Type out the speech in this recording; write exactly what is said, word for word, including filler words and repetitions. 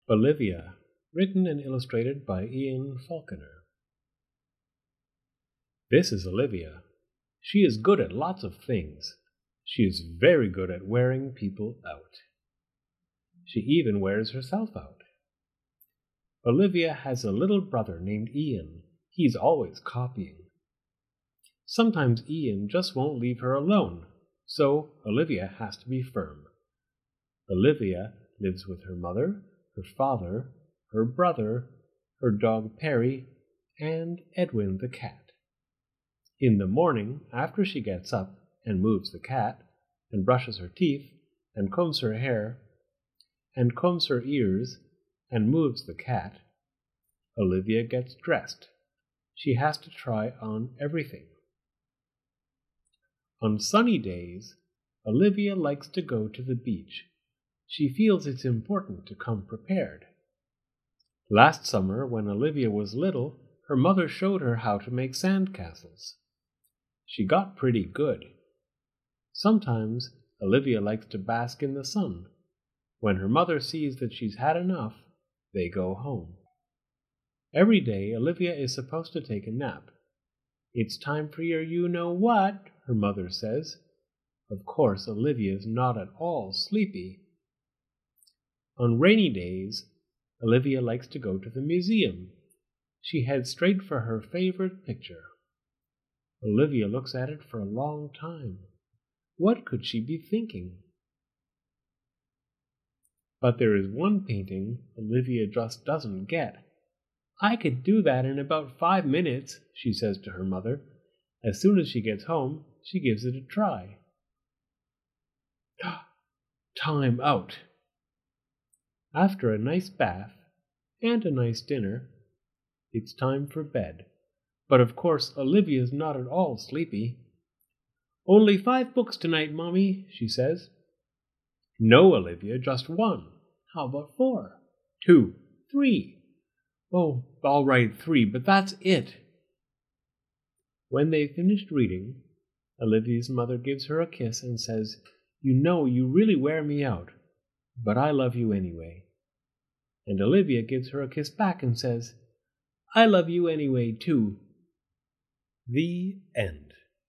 Olivia, written and illustrated by Ian Falconer. This is Olivia. She is good at lots of things. She is very good at wearing people out. She even wears herself out. Olivia has a little brother named Ian. He's always copying. Sometimes Ian just won't leave her alone, so Olivia has to be firm. Olivia lives with her mother, her father, her brother, her dog Perry, and Edwin the cat. In the morning, after she gets up and moves the cat, and brushes her teeth, and combs her hair, and combs her ears, and moves the cat, Olivia gets dressed. She has to try on everything. On sunny days, Olivia likes to go to the beach. She feels it's important to come prepared. Last summer, when Olivia was little, her mother showed her how to make sand castles. She got pretty good. Sometimes Olivia likes to bask in the sun. When her mother sees that she's had enough, they go home. Every day, Olivia is supposed to take a nap. "It's time for your you-know-what," her mother says. Of course, Olivia is not at all sleepy. On rainy days, Olivia likes to go to the museum. She heads straight for her favorite picture. Olivia looks at it for a long time. What could she be thinking? But there is one painting Olivia just doesn't get. "I could do that in about five minutes," she says to her mother. As soon as she gets home, she gives it a try. Time out. After a nice bath and a nice dinner, it's time for bed. But of course, Olivia's not at all sleepy. "Only five books tonight, Mommy," she says. "No, Olivia, just one." "How about four?" "Two." "Three." "Oh, all right, three, but that's it." When they've finished reading, Olivia's mother gives her a kiss and says, "You know, you really wear me out, but I love you anyway." And Olivia gives her a kiss back and says, "I love you anyway, too." The end.